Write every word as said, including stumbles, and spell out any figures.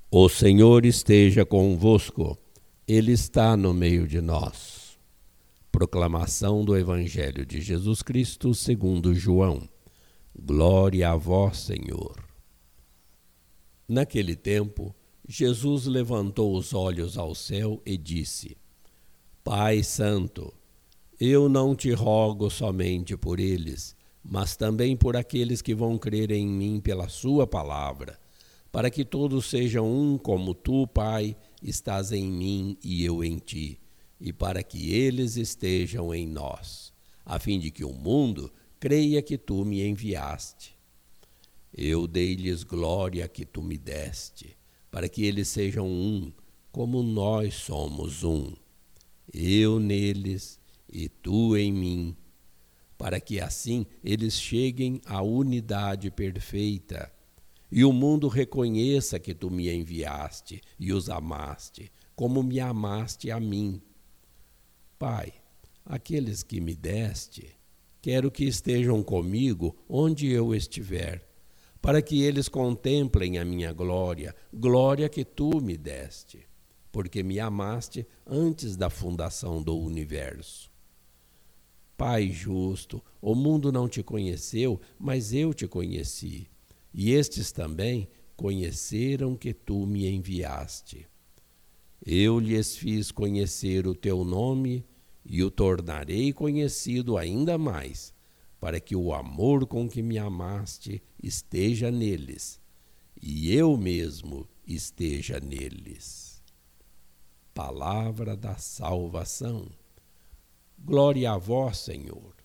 O Senhor esteja convosco, Ele está no meio de nós. Proclamação do Evangelho de Jesus Cristo segundo João. Glória a vós, Senhor. Naquele tempo, Jesus levantou os olhos ao céu e disse: Pai Santo, eu não te rogo somente por eles, mas também por aqueles que vão crer em mim pela sua palavra, para que todos sejam um como tu, Pai, estás em mim e eu em ti, e para que eles estejam em nós, a fim de que o mundo creia que tu me enviaste. Eu dei-lhes glória que tu me deste, para que eles sejam um, como nós somos um. Eu neles e tu em mim, para que assim eles cheguem à unidade perfeita, e o mundo reconheça que tu me enviaste e os amaste, como me amaste a mim. Pai, aqueles que me deste, quero que estejam comigo onde eu estiver, para que eles contemplem a minha glória, glória que tu me deste, porque me amaste antes da fundação do universo. Pai justo, o mundo não te conheceu, mas eu te conheci. E estes também conheceram que tu me enviaste. Eu lhes fiz conhecer o teu nome e o tornarei conhecido ainda mais, para que o amor com que me amaste esteja neles, e eu mesmo esteja neles. Palavra da salvação. Glória a vós, Senhor.